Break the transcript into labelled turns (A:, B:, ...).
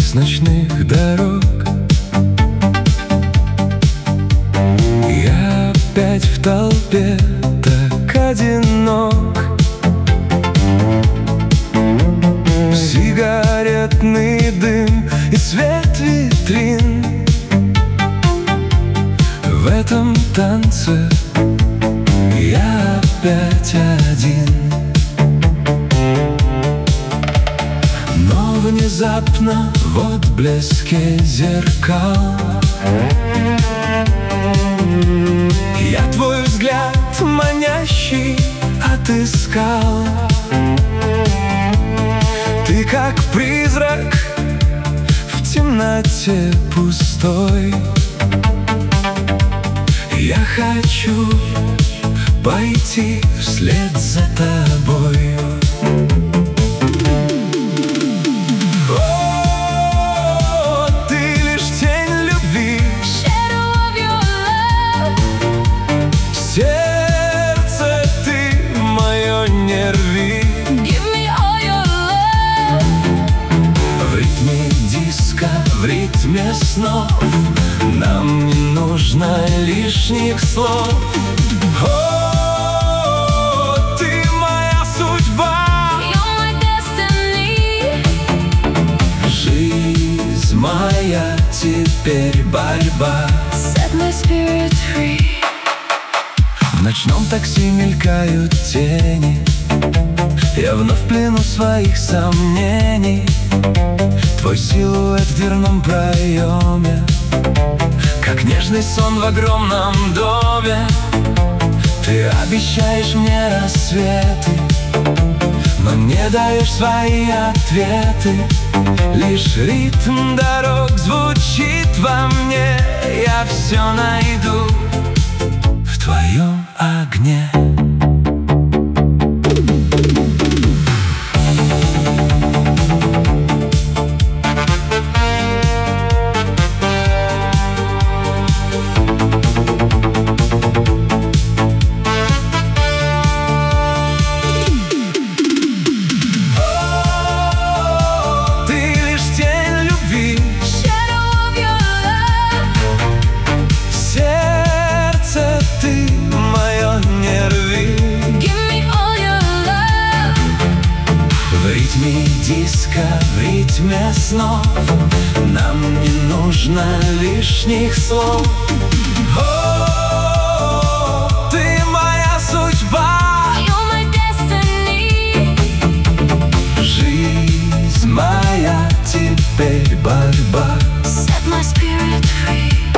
A: с ночных дорог. Я опять в толпе, так одинок. Сигаретный дым и свет витрин. В этом танце я опять один. Но внезапно в отблеске зеркал я твой взгляд манящий отыскал. Ты как призрак в темноте пустой. Я хочу пойти вслед за тобой. О, ты лишь тень любви, сердце ты мое, не рви. В ритме диска, в ритме снов нам не нужно лишних слов. О, ты моя судьба, жизнь моя теперь борьба. В ночном такси мелькают тени, я вновь в плену своих сомнений. Твой силуэт в дверном проеме, как нежный сон в огромном доме. Ты обещаешь мне рассветы, но не даешь свои ответы. Лишь ритм дорог звучит во мне. Я все найду в твоем огне. В ритме диска, в ритме снов нам не нужно лишних слов. О, ты моя судьба, жизнь моя теперь борьба.
B: Set my spirit free.